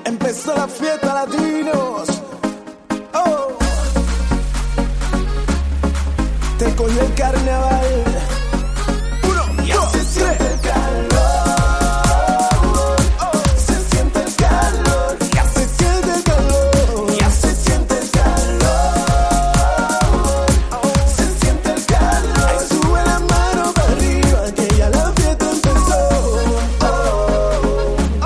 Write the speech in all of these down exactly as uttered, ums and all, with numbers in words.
Empezó la fiesta latinos. Oh. Te cogió el carnaval. Uno, Ya dos, se siente tres. el calor, oh, se siente el calor, Ya se siente el calor. ya se siente el calor, oh, se siente el calor. Ay, sube la mano para arriba que ya la fiesta empezó. Oh, oh,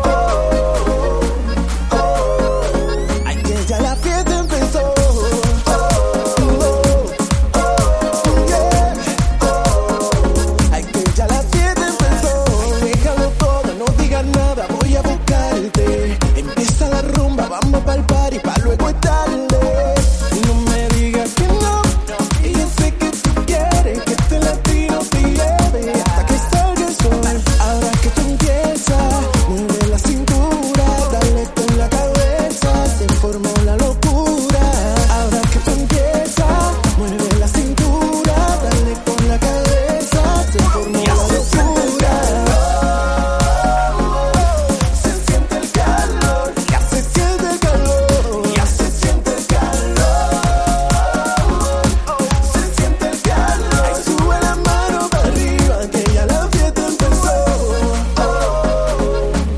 oh, oh. Ay, que ya la fiesta empezó. Oh, oh, oh, yeah. Ay, que ya la fiesta empezó. Ay, déjalo todo, no digas nada, voy a buscarte. Empieza la rumba, vamos pa'l party, pa' luego es tarde. No me digas que no, y yo sé que tú quieres que este latino te lleve hasta que salga el sol. Ahora que tú empiezas, mueve la cintura, dale con la cabeza, se formó la locura. Ahora que tú empiezas, mueve la cintura, dale con la cabeza, se formó Ya la se siente el locura. Se siente el calor, Ya se siente el calor. ya se siente el calor, oh, se siente el calor. Ay, sube la mano para arriba que ya la fiesta empezó. Oh, oh,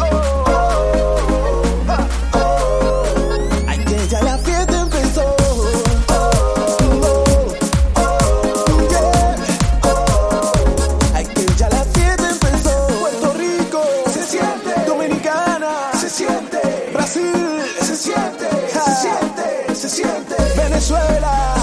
oh, oh. Ay, que ya la fiesta empezó. Oh, oh, oh, yeah. Oh, ay, que ya la fiesta empezó. Puerto Rico Se siente, Dominicana se siente, Brasil se siente, se siente, se siente. Venezuela